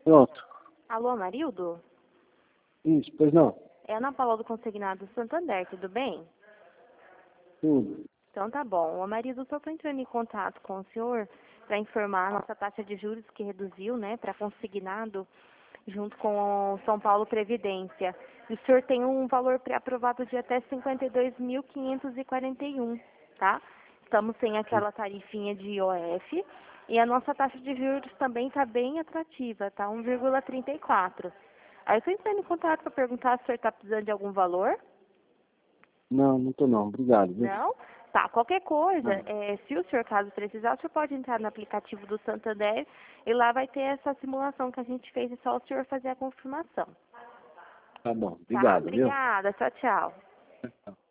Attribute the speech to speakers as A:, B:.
A: Pronto.
B: Alô, Amarildo?
A: Isso, pois não.
B: É Ana Paula do Consignado Santander, tudo bem?
A: Tudo.
B: Então tá bom. O Amarildo só estou entrando em contato com o senhor para informar a nossa taxa de juros que reduziu, né, para consignado, junto com o São Paulo Previdência. E o senhor tem um valor pré-aprovado de até 52.541, tá? Estamos sem aquela tarifinha de IOF e a nossa taxa de juros também está bem atrativa, tá? 1,34. Aí eu estou entrando em contato para perguntar se o senhor está precisando de algum valor.
A: Não, não tô não. Obrigado, viu?
B: Não? Tá, qualquer coisa,
A: Não.
B: se o senhor caso precisar, o senhor pode entrar no aplicativo do Santander e lá vai ter essa simulação que a gente fez, é só o senhor fazer a confirmação.
A: Tá bom.
B: Tá?
A: Obrigado, viu?
B: Obrigada, tchau, tchau.